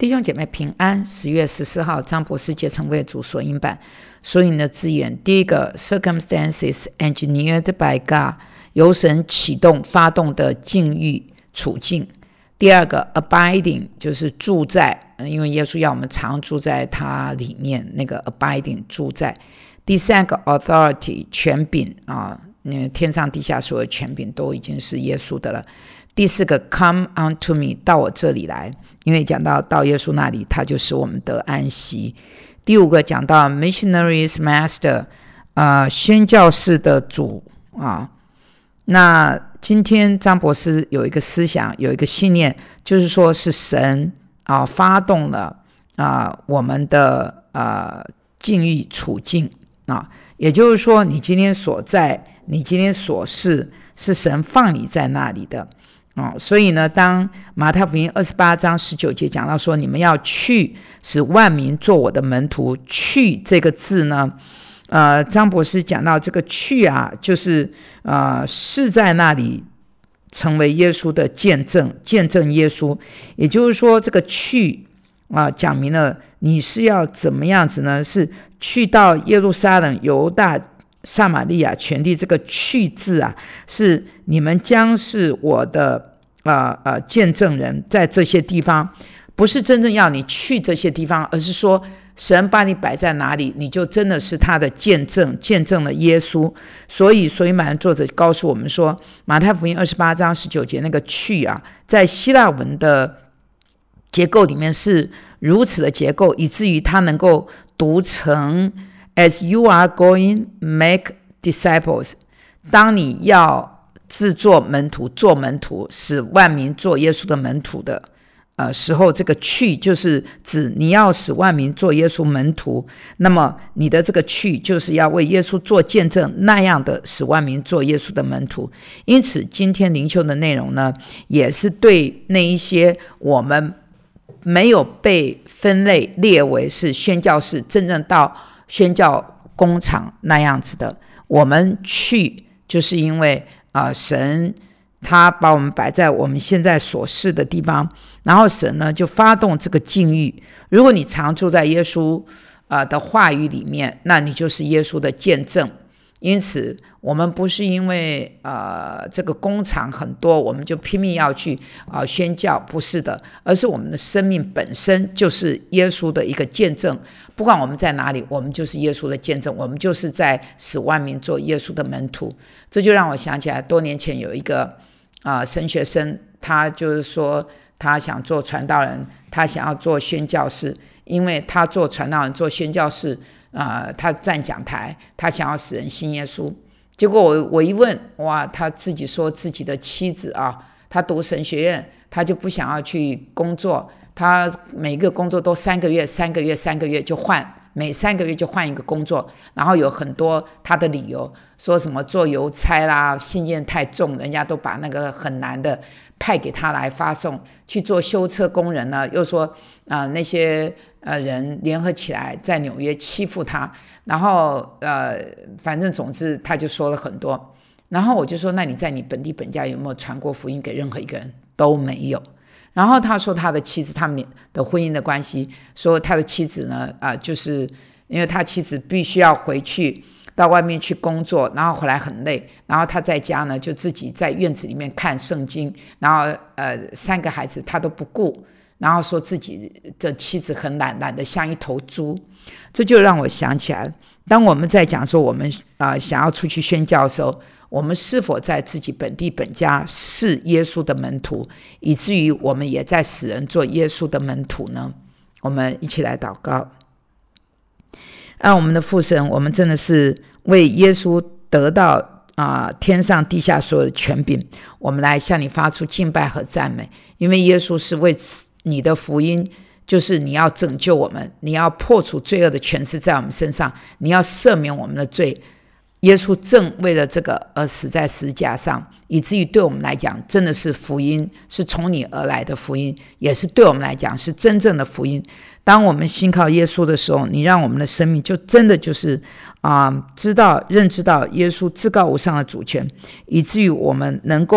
弟兄姐妹平安，10月14号张博士节成为主索引版索引的字眼。第一个 circumstances engineered by God， 由神启动发动的境遇处境。第二个 abiding 就是住在，因为耶稣要我们常住在他里面，那个 abiding 住在。第三个 authority 权柄天上地下所有权柄都已经是耶稣的了。第四个 come unto me 到我这里来，因为讲到耶稣那里他就使我们得安息。第五个讲到 missionaries master 宣教士的主那今天张博士有一个思想，有一个信念，就是说是神发动了我们的境遇处境也就是说你今天所在，你今天所事是神放你在那里的所以呢，当马太福音28章19节讲到说你们要去使万民做我的门徒，去这个字呢张博士讲到这个去就是是在那里成为耶稣的见证，见证耶稣。也就是说这个去讲明了你是要怎么样子呢？是去到耶路撒冷、犹大、撒玛利亚全地。这个去字是你们将是我的见证人，在这些地方，不是真正要你去这些地方，而是说神把你摆在哪里，你就真的是他的见证，见证了耶稣。所以马太作者告诉我们说，马太福音28章19节那个去在希腊文的结构里面是如此的结构，以至于它能够读成 as you are going make disciples， 当你要制作门徒，做门徒，使万民做耶稣的门徒的时候，这个去就是指你要使万民做耶稣门徒，那么你的这个去就是要为耶稣做见证，那样的使万民做耶稣的门徒。因此今天灵修的内容呢，也是对那一些我们没有被分类列为是宣教士，真正到宣教工厂那样子的，我们去就是因为神他把我们摆在我们现在所事的地方，然后神呢就发动这个境遇。如果你常住在耶稣的话语里面，那你就是耶稣的见证。因此我们不是因为这个工厂很多我们就拼命要去宣教，不是的，而是我们的生命本身就是耶稣的一个见证。不管我们在哪里，我们就是耶稣的见证，我们就是在使万民做耶稣的门徒。这就让我想起来多年前有一个神学生，他就是说他想做传道人，他想要做宣教士，因为他做传道人做宣教士他站讲台，他想要使人信耶稣。结果我一问，哇，他自己说自己的妻子他读神学院，他就不想要去工作，他每个工作都3个月就换，每3个月就换一个工作，然后有很多他的理由，说什么做邮差啦，信件太重，人家都把那个很难的派给他来发送。去做修车工人呢，又说那些人联合起来在纽约欺负他，然后反正总之他就说了很多。然后我就说，那你在你本地本家有没有传过福音给任何一个人？都没有。然后他说他的妻子，他们的婚姻的关系，说他的妻子呢就是因为他妻子必须要回去到外面去工作，然后回来很累，然后他在家呢就自己在院子里面看圣经，然后3个孩子他都不顾，然后说自己的妻子很懒得像一头猪。这就让我想起来，当我们在讲说我们想要出去宣教的时候，我们是否在自己本地本家是耶稣的门徒，以至于我们也在使人做耶稣的门徒呢？我们一起来祷告。我们的父神，我们真的是为耶稣得到天上地下所有的权柄，我们来向你发出敬拜和赞美。因为耶稣是为你的福音，就是你要拯救我们，你要破除罪恶的权势在我们身上，你要赦免我们的罪。耶稣正为了这个而死在十字架上，以至于对我们来讲真的是福音，是从你而来的福音，也是对我们来讲是真正的福音。当我们信靠耶稣的时候，你让我们的生命就真的就是认知到耶稣至高无上的主权，以至于我们能够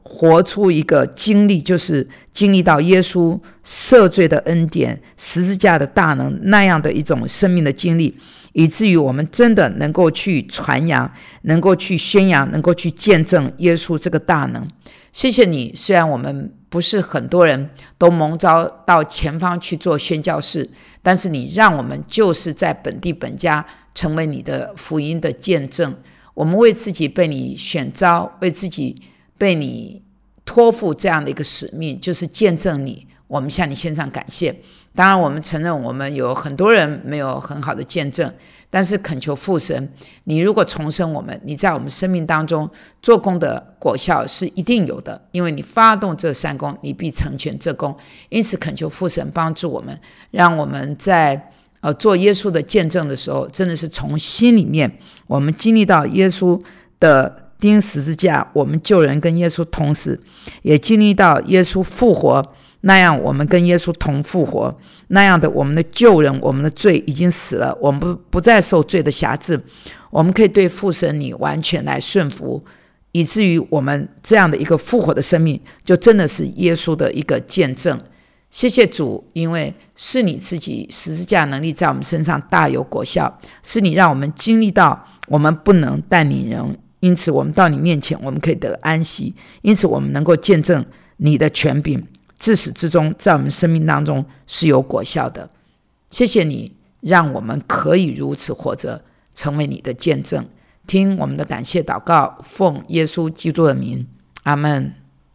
活出一个经历，就是经历到耶稣赦罪的恩典、十字架的大能那样的一种生命的经历，以至于我们真的能够去传扬，能够去宣扬，能够去见证耶稣这个大能。谢谢你，虽然我们不是很多人都蒙召到前方去做宣教士，但是你让我们就是在本地本家成为你的福音的见证。我们为自己被你选召，为自己被你托付这样的一个使命，就是见证你，我们向你献上感谢。当然我们承认我们有很多人没有很好的见证，但是恳求父神，你如果重生我们，你在我们生命当中做工的果效是一定有的，因为你发动这善工，你必成全这工。因此恳求父神帮助我们，让我们在做耶稣的见证的时候，真的是从心里面，我们经历到耶稣的钉十字架，我们救人跟耶稣同死，也经历到耶稣复活，那样我们跟耶稣同复活，那样的我们的救人，我们的罪已经死了，我们不再受罪的辖制，我们可以对父神你完全来顺服，以至于我们这样的一个复活的生命，就真的是耶稣的一个见证。谢谢主，因为是你自己十字架能力在我们身上大有果效，是你让我们经历到我们不能但你能，因此我们到你面前我们可以得安息，因此我们能够见证你的权柄自始至终在我们生命当中是有果效的。谢谢你让我们可以如此活着，成为你的见证。听我们的感谢祷告，奉耶稣基督的名，阿们。